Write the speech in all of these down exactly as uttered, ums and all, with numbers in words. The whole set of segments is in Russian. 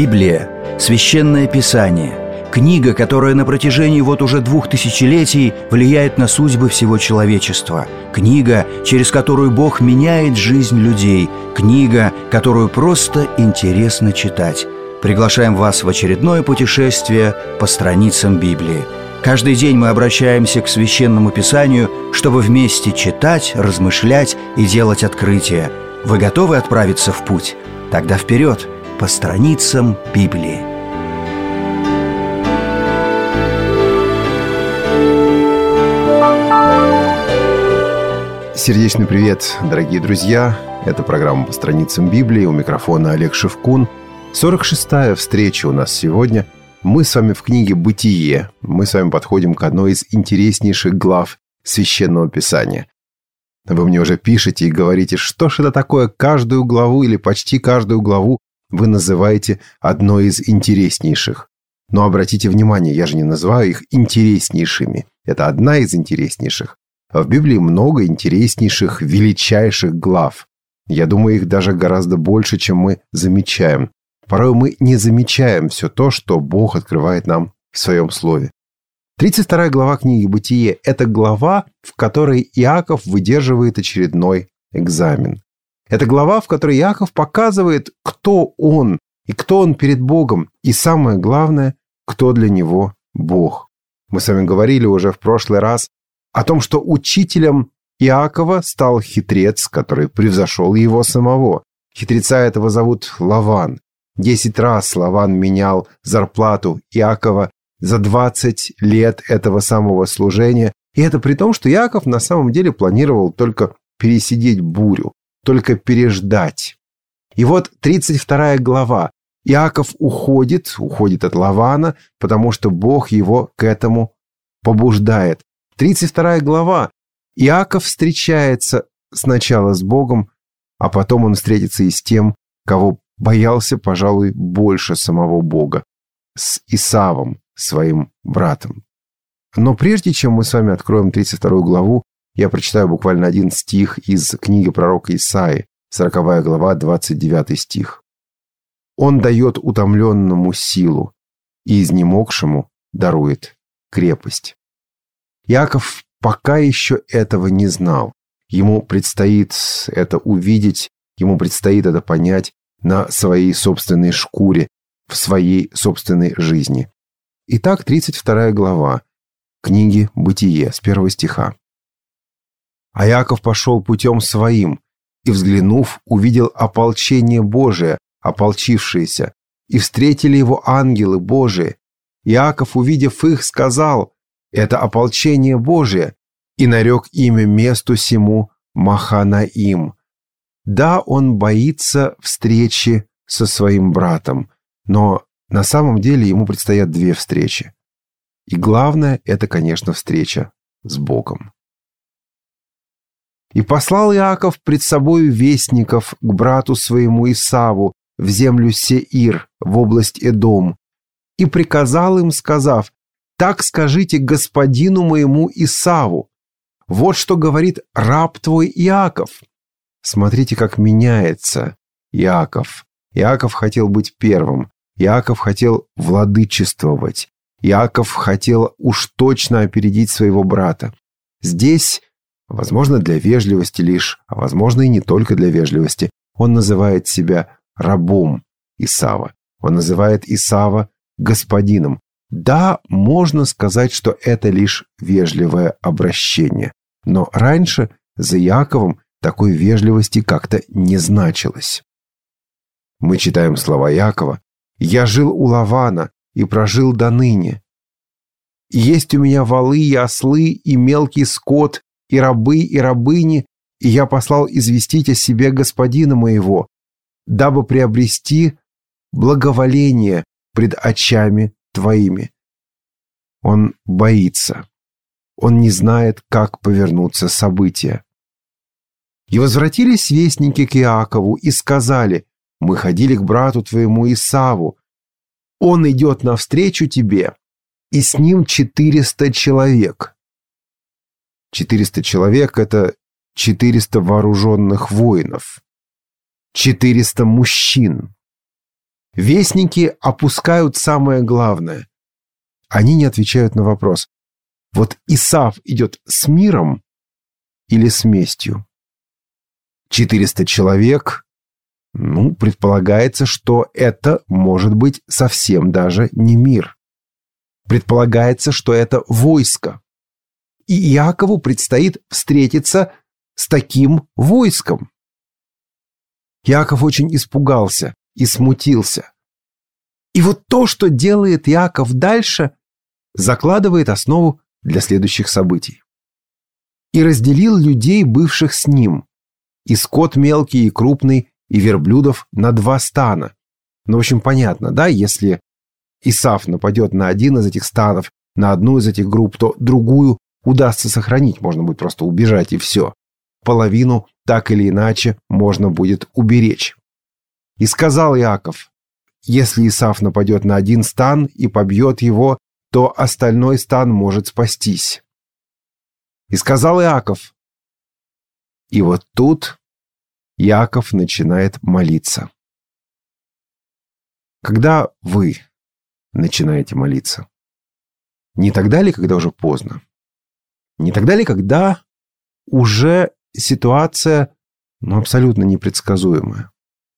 Библия – священное писание, книга, которая на протяжении вот уже двух тысячелетий влияет на судьбы всего человечества, книга, через которую Бог меняет жизнь людей, книга, которую просто интересно читать. Приглашаем вас в очередное путешествие по страницам Библии. Каждый день мы обращаемся к Священному Писанию, чтобы вместе читать, размышлять и делать открытия. Вы готовы отправиться в путь? Тогда вперед, по страницам Библии. Сердечный привет, дорогие друзья! Это программа «По страницам Библии». У микрофона Олег Шевкун. сорок шестая встреча у нас сегодня. Мы с вами в книге «Бытие». Мы с вами подходим к одной из интереснейших глав Священного Писания. Вы мне уже пишете и говорите, что же это такое, каждую главу или почти каждую главу вы называете одной из интереснейших. Но обратите внимание, я же не называю их интереснейшими. Это одна из интереснейших. А в Библии много интереснейших, величайших глав. Я думаю, их даже гораздо больше, чем мы замечаем. Порой мы не замечаем все то, что Бог открывает нам в Своем Слове. тридцать вторая глава книги «Бытие» – это глава, в которой Иаков выдерживает очередной экзамен. Это глава, в которой Иаков показывает, кто он и кто он перед Богом. И самое главное, кто для него Бог. Мы с вами говорили уже в прошлый раз о том, что учителем Иакова стал хитрец, который превзошел его самого. Хитреца этого зовут Лаван. Десять раз Лаван менял зарплату Иакова за двадцать лет этого самого служения. И это при том, что Иаков на самом деле планировал только пересидеть бурю, только переждать. И вот тридцать вторая глава. Иаков уходит, уходит от Лавана, потому что Бог его к этому побуждает. тридцать вторая глава. Иаков встречается сначала с Богом, а потом он встретится и с тем, кого боялся, пожалуй, больше самого Бога, с Исавом, своим братом. Но прежде чем мы с вами откроем тридцать вторую главу, я прочитаю буквально один стих из книги пророка Исаии, сороковая глава, двадцать девятый стих. «Он дает утомленному силу, и изнемогшему дарует крепость». Иаков пока еще этого не знал. Ему предстоит это увидеть, ему предстоит это понять на своей собственной шкуре, в своей собственной жизни. Итак, тридцать вторая глава книги «Бытие» с первого стиха. «А Иаков пошел путем своим, и, взглянув, увидел ополчение Божие, ополчившееся, и встретили его ангелы Божии. Иаков, увидев их, сказал: это ополчение Божие, и нарек имя месту сему Маханаим. Да, он боится встречи со своим братом, но на самом деле ему предстоят две встречи. И главное – это, конечно, встреча с Богом. «И послал Иаков пред собою вестников к брату своему Исаву в землю Сеир, в область Эдом, и приказал им, сказав: так скажите господину моему Исаву: вот что говорит раб твой Иаков». Смотрите, как меняется Иаков. Иаков хотел быть первым. Иаков хотел владычествовать. Иаков хотел уж точно опередить своего брата. Здесь, возможно, для вежливости лишь, а возможно и не только для вежливости, он называет себя рабом Исава. Он называет Исава господином. Да, можно сказать, что это лишь вежливое обращение. Но раньше за Иаковом такой вежливости как-то не значилось. Мы читаем слова Иакова: «Я жил у Лавана и прожил до ныне. Есть у меня валы и ослы, и мелкий скот, и рабы, и рабыни, и я послал известить о себе господина моего, дабы приобрести благоволение пред очами твоими». Он боится. Он не знает, как повернутся события. «И возвратились вестники к Иакову и сказали: мы ходили к брату твоему Исаву. Он идет навстречу тебе, и с ним четыреста человек». Четыреста человек – это четыреста вооруженных воинов. Четыреста мужчин. Вестники опускают самое главное. Они не отвечают на вопрос: вот Исав идет с миром или с местью? четыреста человек, ну, предполагается, что это может быть совсем даже не мир. Предполагается, что это войско. И Иакову предстоит встретиться с таким войском. Иаков очень испугался и смутился. И вот то, что делает Иаков дальше, закладывает основу для следующих событий. «И разделил людей, бывших с ним, и скот мелкий и крупный, и верблюдов на два стана». Ну, в общем, понятно, да, если Исав нападет на один из этих станов, на одну из этих групп, то другую удастся сохранить, можно будет просто убежать и все. Половину так или иначе можно будет уберечь. «И сказал Иаков: если Исав нападет на один стан и побьет его, то остальной стан может спастись. И сказал Иаков». И вот тут Иаков начинает молиться. Когда вы начинаете молиться? Не тогда ли, когда уже поздно? Не тогда ли, когда уже ситуация, ну, абсолютно непредсказуемая?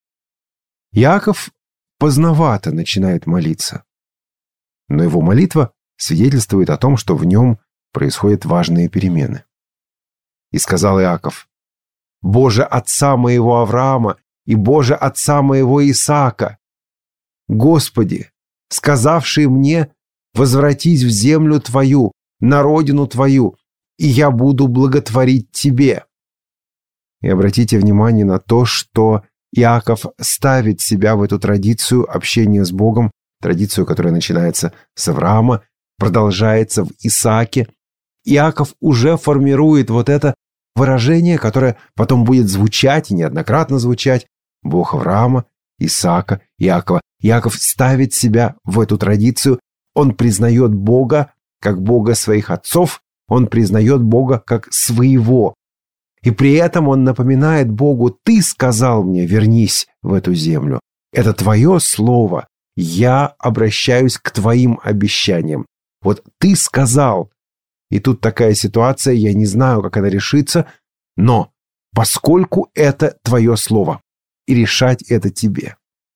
Иаков поздновато начинает молиться, но его молитва свидетельствует о том, что в нем происходят важные перемены. «И сказал Иаков: Боже отца моего Авраама и Боже отца моего Исаака, Господи, сказавший мне: возвратись в землю твою, на родину твою, и я буду благотворить тебе». И обратите внимание на то, что Иаков ставит себя в эту традицию общения с Богом, традицию, которая начинается с Авраама, продолжается в Исааке. Иаков уже формирует вот это выражение, которое потом будет звучать и неоднократно звучать: Бог Авраама, Исаака, Иакова. Иаков ставит себя в эту традицию. Он признает Бога как Бога своих отцов, он признает Бога как своего. И при этом он напоминает Богу: «Ты сказал мне, вернись в эту землю. Это твое слово. Я обращаюсь к твоим обещаниям. Вот ты сказал». И тут такая ситуация, я не знаю, как она решится, но поскольку это твое слово, и решать это тебе.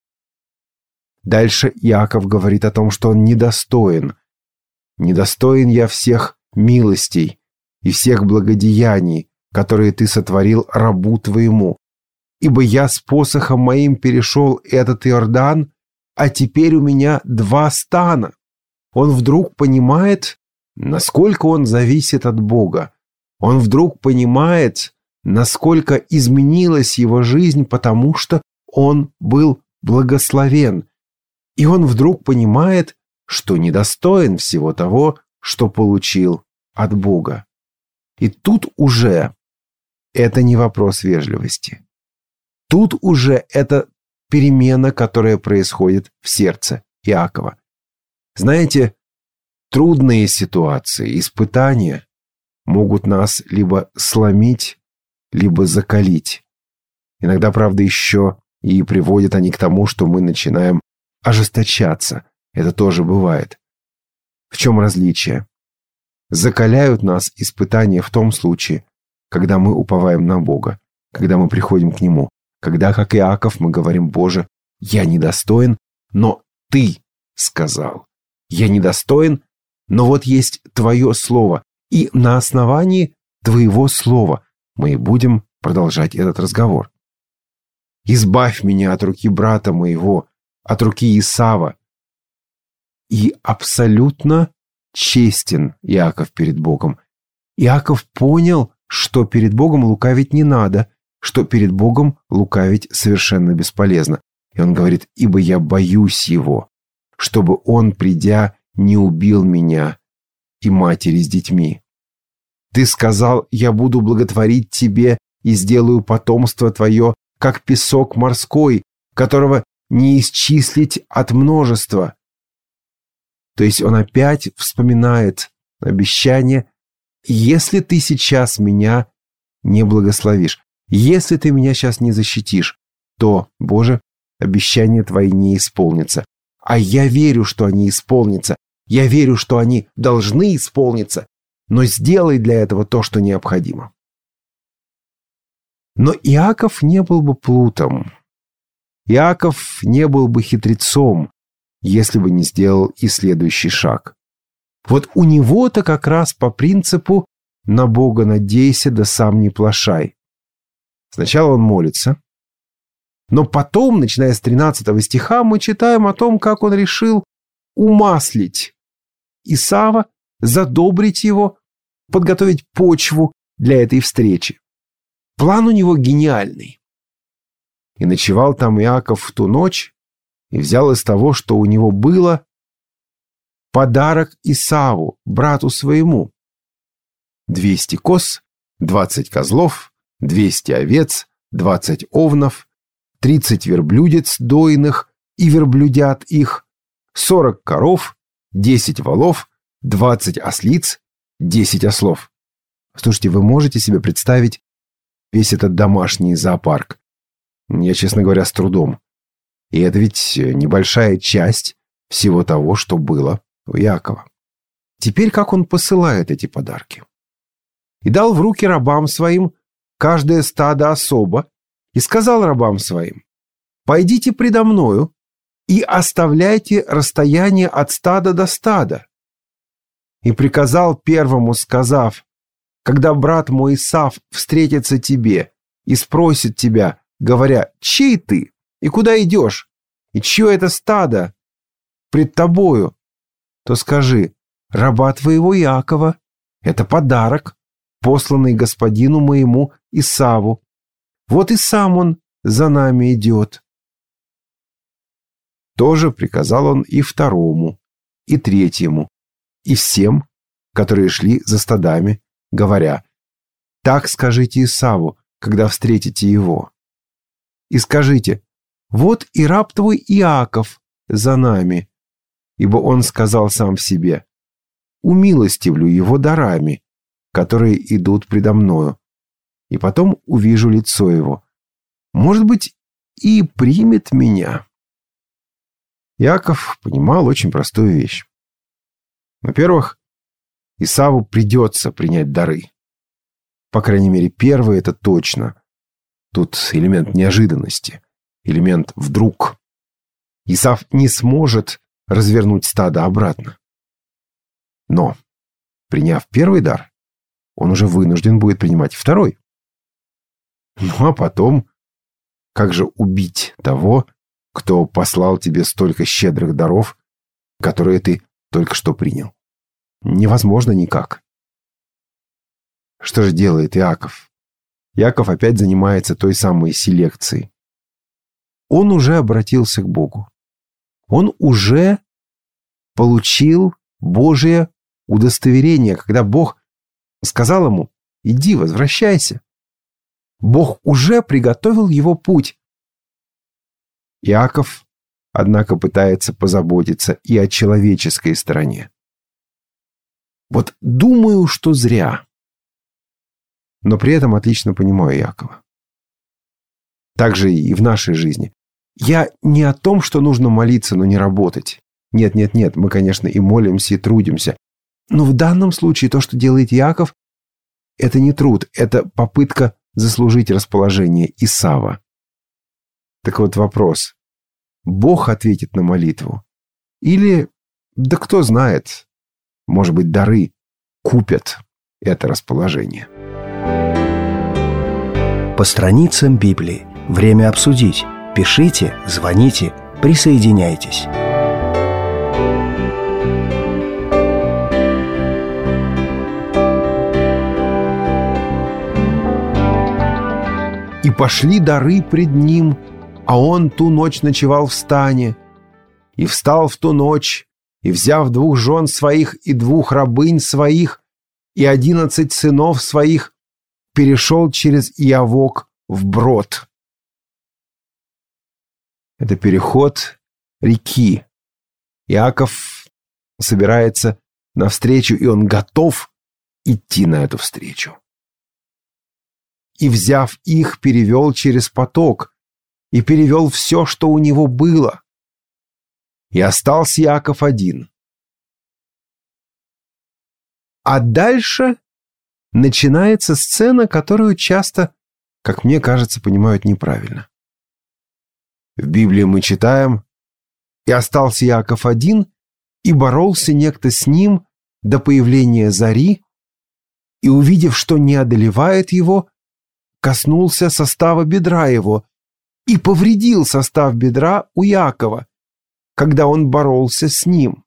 Дальше Иаков говорит о том, что он недостоин. «Недостоин я всех милостей и всех благодеяний, которые ты сотворил рабу твоему. Ибо я с посохом моим перешел этот Иордан, а теперь у меня два стана». Он вдруг понимает, насколько он зависит от Бога. Он вдруг понимает, насколько изменилась его жизнь, потому что он был благословен. И он вдруг понимает, что недостоин всего того, что получил от Бога. И тут уже это не вопрос вежливости. Тут уже это перемена, которая происходит в сердце Иакова. Знаете, трудные ситуации, испытания могут нас либо сломить, либо закалить. Иногда, правда, еще и приводят они к тому, что мы начинаем ожесточаться. Это тоже бывает. В чем различие? Закаляют нас испытания в том случае, когда мы уповаем на Бога, когда мы приходим к Нему, когда, как Иаков, мы говорим: «Боже, я недостоин, но Ты сказал. Я недостоин, но вот есть Твое Слово, и на основании Твоего Слова мы и будем продолжать этот разговор. Избавь меня от руки брата моего, от руки Исава». И абсолютно честен Иаков перед Богом. Иаков понял, что перед Богом лукавить не надо, что перед Богом лукавить совершенно бесполезно. И он говорит: «Ибо я боюсь Его, чтобы Он, придя, не убил меня и матери с детьми. Ты сказал: я буду благотворить тебе и сделаю потомство твое, как песок морской, которого не исчислить от множества». То есть он опять вспоминает обещание: если ты сейчас меня не благословишь, если ты меня сейчас не защитишь, то, Боже, обещания твои не исполнятся. А я верю, что они исполнятся. Я верю, что они должны исполниться. Но сделай для этого то, что необходимо. Но Иаков не был бы плутом. Иаков не был бы хитрецом, если бы не сделал и следующий шаг. Вот у него-то как раз по принципу «на Бога надейся, да сам не плашай». Сначала он молится, но потом, начиная с тринадцатого стиха, мы читаем о том, как он решил умаслить Исава, задобрить его, подготовить почву для этой встречи. План у него гениальный. И ночевал там Иаков в ту ночь и взял из того, что у него было, подарок Исаву, брату своему. Двести коз, двадцать козлов, двести овец, двадцать овнов, тридцать верблюдец дойных и верблюдят их, сорок коров, десять волов, двадцать ослиц, десять ослов. Слушайте, вы можете себе представить весь этот домашний зоопарк? Я, честно говоря, с трудом. И это ведь небольшая часть всего того, что было у Иакова. Теперь как он посылает эти подарки? «И дал в руки рабам своим каждое стадо особо, и сказал рабам своим: пойдите предо мною и оставляйте расстояние от стада до стада. И приказал первому, сказав: когда брат мой Исав встретится тебе и спросит тебя, говоря: чей ты и куда идешь, и чье это стадо пред тобою, то скажи: раба твоего Иакова, это подарок, посланный господину моему Исаву. Вот и сам он за нами идет». Тоже приказал он и второму, и третьему, и всем, которые шли за стадами, говоря: так скажите Исаву, когда встретите его. И скажите: вот и раб твой Иаков за нами, ибо он сказал сам в себе: умилостивлю его дарами, которые идут предо мною, и потом увижу лицо его. Может быть, и примет меня. Иаков понимал очень простую вещь. Во-первых, Исаву придется принять дары. По крайней мере, первый — это точно. Тут элемент неожиданности, элемент «вдруг». Исав не сможет развернуть стадо обратно. Но, приняв первый дар, он уже вынужден будет принимать второй. Ну а потом, как же убить того, кто послал тебе столько щедрых даров, которые ты только что принял? Невозможно никак. Что же делает Иаков? Иаков опять занимается той самой селекцией. Он уже обратился к Богу. Он уже получил Божие удостоверение, когда Бог сказал ему: иди, возвращайся. Бог уже приготовил его путь. Иаков, однако, пытается позаботиться и о человеческой стороне. Вот думаю, что зря. Но при этом отлично понимаю Иакова. Так же и в нашей жизни. Я не о том, что нужно молиться, но не работать. Нет, нет, нет, мы, конечно, и молимся, и трудимся. Но в данном случае то, что делает Иаков, это не труд, это попытка заслужить расположение Исава. Так вот вопрос. Бог ответит на молитву? Или, да кто знает, может быть, дары купят это расположение? По страницам Библии. Время обсудить. Пишите, звоните, присоединяйтесь. И пошли дары пред ним, а он ту ночь ночевал в стане. И встал в ту ночь, и, взяв двух жен своих и двух рабынь своих, и одиннадцать сынов своих, перешел через Иавок вброд. Это переход реки. Иаков собирается навстречу, и он готов идти на эту встречу. И, взяв их, перевел через поток, и перевел все, что у него было. И остался Иаков один. А дальше начинается сцена, которую часто, как мне кажется, понимают неправильно. В Библии мы читаем: «И остался Иаков один, и боролся некто с ним до появления зари, и, увидев, что не одолевает его, коснулся состава бедра его и повредил состав бедра у Иакова, когда он боролся с ним».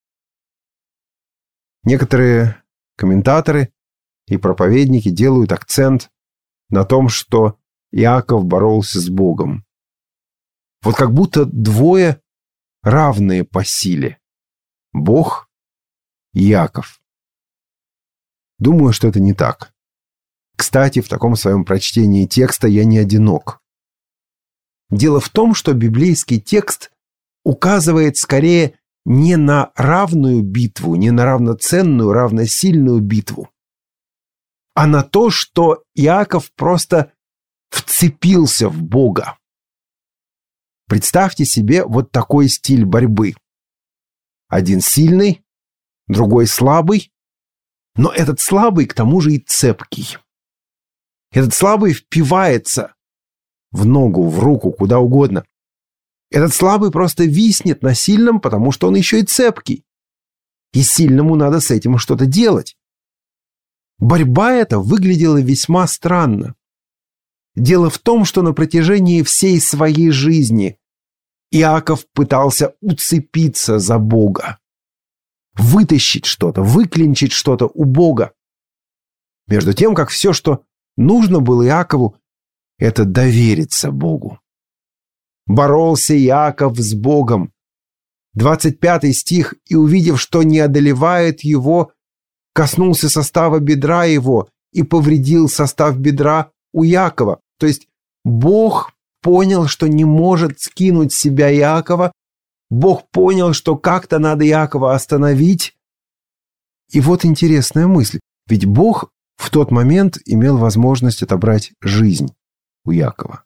Некоторые комментаторы и проповедники делают акцент на том, что Иаков боролся с Богом. Вот как будто двое равные по силе. Бог и Иаков. Думаю, что это не так. Кстати, в таком своем прочтении текста я не одинок. Дело в том, что библейский текст указывает скорее не на равную битву, не на равноценную, равносильную битву, а на то, что Иаков просто вцепился в Бога. Представьте себе вот такой стиль борьбы. Один сильный, другой слабый, но этот слабый к тому же и цепкий. Этот слабый впивается в ногу, в руку, куда угодно. Этот слабый просто виснет на сильном, потому что он еще и цепкий. И сильному надо с этим что-то делать. Борьба эта выглядела весьма странно. Дело в том, что на протяжении всей своей жизни Иаков пытался уцепиться за Бога, вытащить что-то, выклинчить что-то у Бога. Между тем, как все, что нужно было Иакову, это довериться Богу. Боролся Иаков с Богом. двадцать пятый стих. «И, увидев, что не одолевает его, коснулся состава бедра его и повредил состав бедра у Иакова». То есть Бог понял, что не может скинуть с себя Иакова. Бог понял, что как-то надо Иакова остановить. И вот интересная мысль. Ведь Бог в тот момент имел возможность отобрать жизнь у Иакова.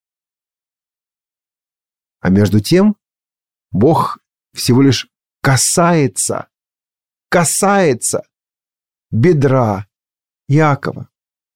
А между тем Бог всего лишь касается, касается бедра Иакова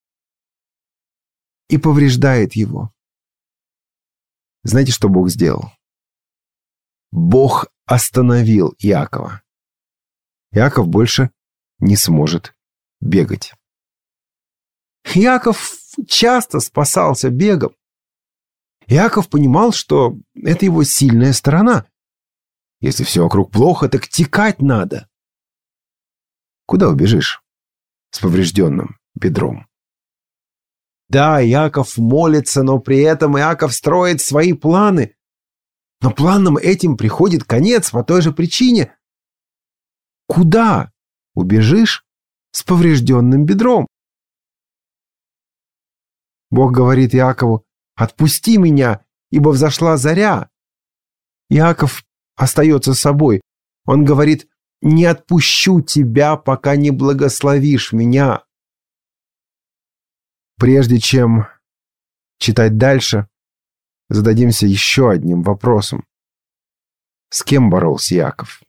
и повреждает его. Знаете, что Бог сделал? Бог остановил Иакова. Иаков больше не сможет бегать. Иаков часто спасался бегом. Иаков понимал, что это его сильная сторона. Если все вокруг плохо, так текать надо. Куда убежишь с поврежденным бедром? Да, Иаков молится, но при этом Иаков строит свои планы. Но планам этим приходит конец по той же причине. Куда убежишь с поврежденным бедром? Бог говорит Иакову: «Отпусти меня, ибо взошла заря». Иаков остается собой. Он говорит: «Не отпущу тебя, пока не благословишь меня». Прежде чем читать дальше, зададимся еще одним вопросом. С кем боролся Иаков?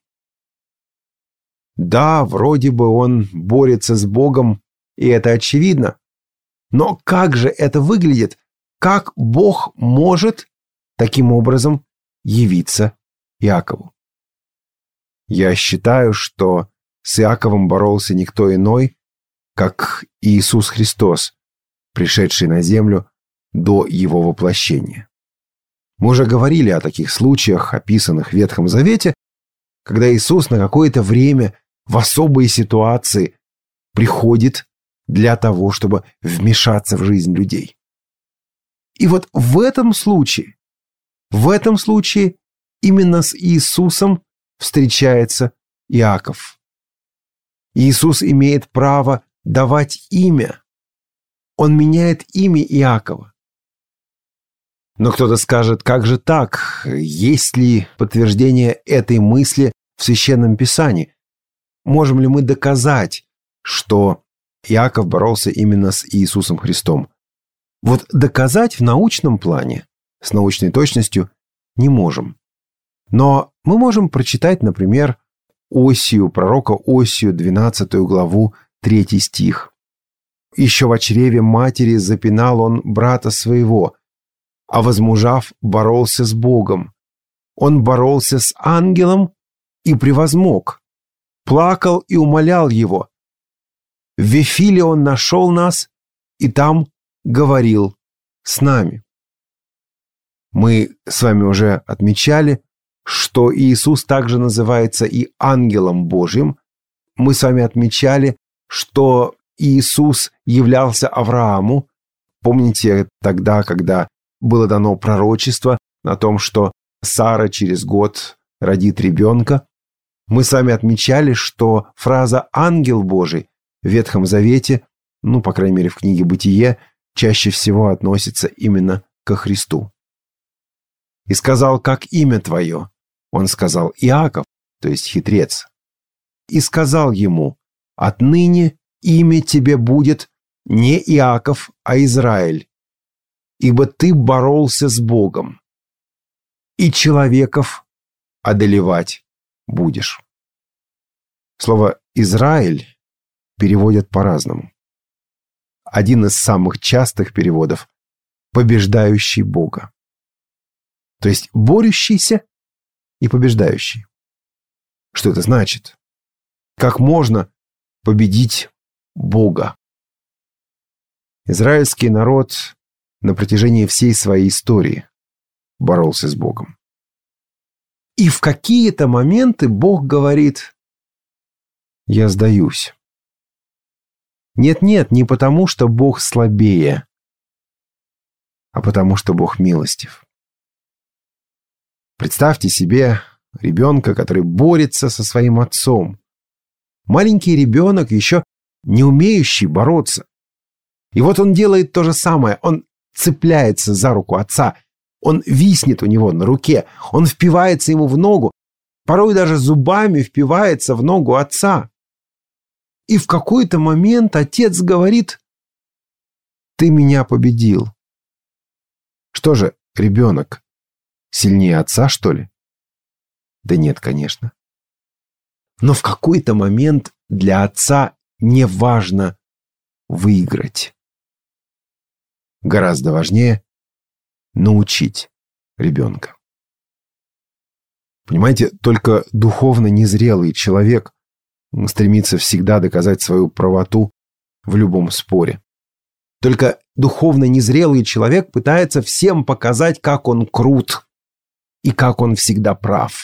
Да, вроде бы он борется с Богом, и это очевидно. Но как же это выглядит? Как Бог может таким образом явиться Иакову? Я считаю, что с Иаковом боролся никто иной, как Иисус Христос, пришедший на землю до его воплощения. Мы уже говорили о таких случаях, описанных в Ветхом Завете, когда Иисус на какое-то время в особые ситуации приходит для того, чтобы вмешаться в жизнь людей. И вот в этом случае, в этом случае именно с Иисусом встречается Иаков. Иисус имеет право давать имя. Он меняет имя Иакова. Но кто-то скажет: как же так? Есть ли подтверждение этой мысли в Священном Писании? Можем ли мы доказать, что Иаков боролся именно с Иисусом Христом? Вот доказать в научном плане с научной точностью не можем. Но мы можем прочитать, например, Осию, пророка Осию, двенадцатую главу, третий стих. «Еще во чреве матери запинал он брата своего, а возмужав, боролся с Богом. Он боролся с ангелом и превозмог, плакал и умолял его. В Вифиле он нашел нас и там говорил с нами». Мы с вами уже отмечали, что Иисус также называется и ангелом Божьим. Мы с вами отмечали, что Иисус являлся Аврааму. Помните тогда, когда было дано пророчество о том, что Сара через год родит ребенка? Мы с вами отмечали, что фраза «ангел Божий» в Ветхом Завете, ну, по крайней мере, в книге «Бытие», чаще всего относится именно ко Христу. «И сказал, как имя твое?» Он сказал Иаков, то есть хитрец. «И сказал ему, отныне имя тебе будет не Иаков, а Израиль, ибо ты боролся с Богом, и человеков одолевать будешь». Слово «Израиль» переводят по-разному. Один из самых частых переводов – «побеждающий Бога». То есть борющийся и побеждающий. Что это значит? Как можно победить Бога? Израильский народ на протяжении всей своей истории боролся с Богом. И в какие-то моменты Бог говорит: «Я сдаюсь». Нет-нет, не потому, что Бог слабее, а потому, что Бог милостив. Представьте себе ребенка, который борется со своим отцом. Маленький ребенок, еще не умеющий бороться. И вот он делает то же самое. Он цепляется за руку отца. Он виснет у него на руке. Он впивается ему в ногу. Порой даже зубами впивается в ногу отца. И в какой-то момент отец говорит: «Ты меня победил». Что же, ребенок сильнее отца, что ли? Да нет, конечно. Но в какой-то момент для отца не важно выиграть. Гораздо важнее научить ребенка. Понимаете, только духовно незрелый человек стремится всегда доказать свою правоту в любом споре. Только духовно незрелый человек пытается всем показать, как он крут и как он всегда прав.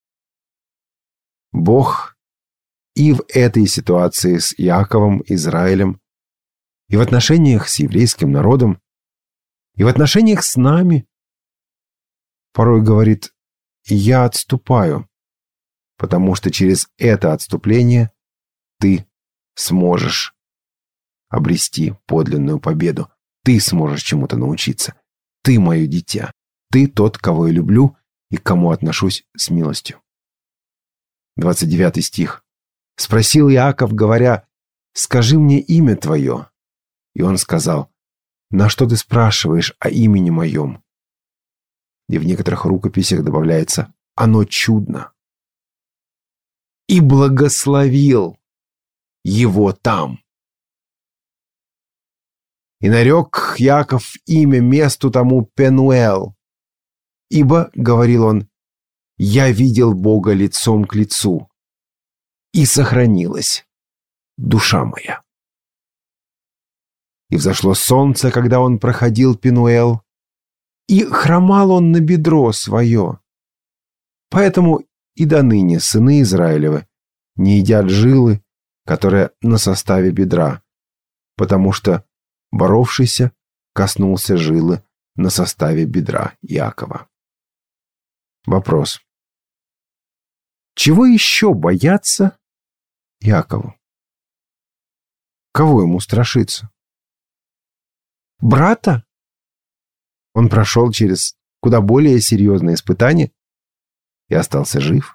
Бог и в этой ситуации с Иаковом, Израилем, и в отношениях с еврейским народом, и в отношениях с нами порой говорит: «Я отступаю, потому что через это отступление ты сможешь обрести подлинную победу, ты сможешь чему-то научиться, ты мое дитя, ты тот, кого я люблю и к кому отношусь с милостью». двадцать девятый стих. «Спросил Иаков, говоря: скажи мне имя твое. И он сказал: на что ты спрашиваешь о имени моем? И в некоторых рукописях добавляется: оно чудно. И благословил его там. И нарек Яков имя месту тому Пенуэл. Ибо, говорил он, я видел Бога лицом к лицу, и сохранилась душа моя. И взошло солнце, когда он проходил Пенуэл, и хромал он на бедро свое. Поэтому и доныне сыны Израилевы не едят жилы, которая на составе бедра, потому что боровшийся коснулся жилы на составе бедра Иакова. Вопрос. Чего еще бояться Иакову? Кого ему страшиться? Брата? Он прошел через куда более серьезные испытания и остался жив.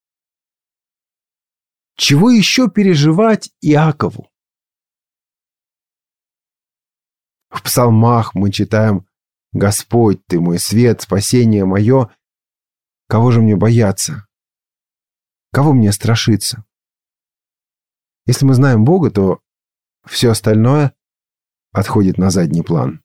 Чего еще переживать Иакову? В псалмах мы читаем Господь, Ты мой свет, спасение мое. Кого же мне бояться? Кого мне страшиться? Если мы знаем Бога, то все остальное отходит на задний план.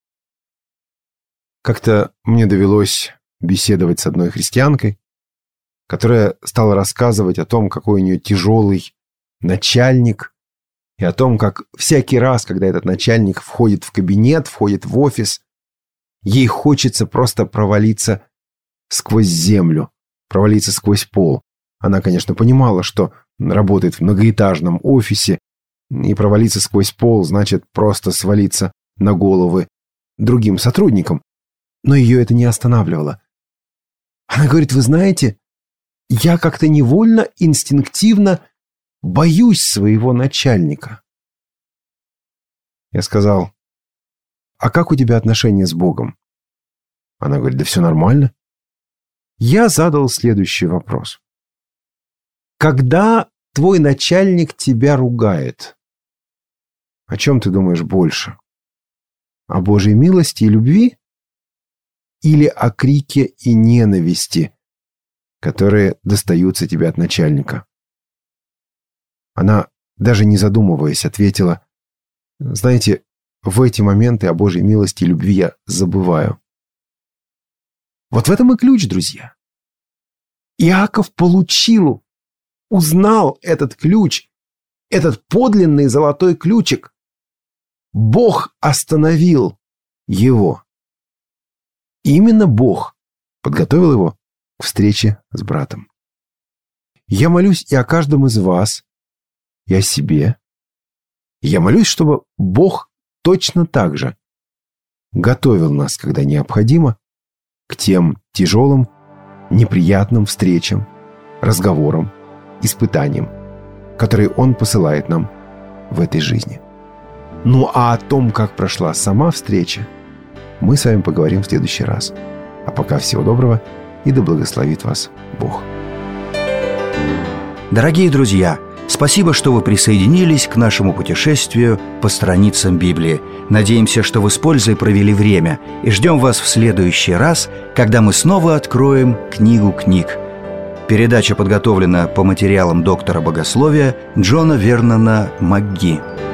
Как-то мне довелось беседовать с одной христианкой, которая стала рассказывать о том, какой у нее тяжелый начальник, и о том, как всякий раз, когда этот начальник входит в кабинет, входит в офис, ей хочется просто провалиться сквозь землю, провалиться сквозь пол. Она, конечно, понимала, что работает в многоэтажном офисе, и провалиться сквозь пол значит просто свалиться на головы другим сотрудникам. Но ее это не останавливало. Она говорит: вы знаете, я как-то невольно, инстинктивно боюсь своего начальника. Я сказал: а как у тебя отношения с Богом? Она говорит: да все нормально. Я задал следующий вопрос. Когда твой начальник тебя ругает, о чем ты думаешь больше? О Божьей милости и любви? Или о крике и ненависти, которые достаются тебе от начальника? Она, даже не задумываясь, ответила: знаете, в эти моменты о Божьей милости и любви я забываю. Вот в этом и ключ, друзья. Иаков получил, узнал этот ключ, этот подлинный золотой ключик. Бог остановил его. Именно Бог подготовил его к встрече с братом. Я молюсь и о каждом из вас, и о себе. Я молюсь, чтобы Бог точно так же готовил нас, когда необходимо, к тем тяжелым, неприятным встречам, разговорам, испытаниям, которые Он посылает нам в этой жизни. Ну а о том, как прошла сама встреча, мы с вами поговорим в следующий раз. А пока всего доброго, и да благословит вас Бог. Дорогие друзья, спасибо, что вы присоединились к нашему путешествию по страницам Библии. Надеемся, что вы с пользой провели время, и ждем вас в следующий раз, когда мы снова откроем книгу книг. Передача подготовлена по материалам доктора богословия Джона Вернона МакГи.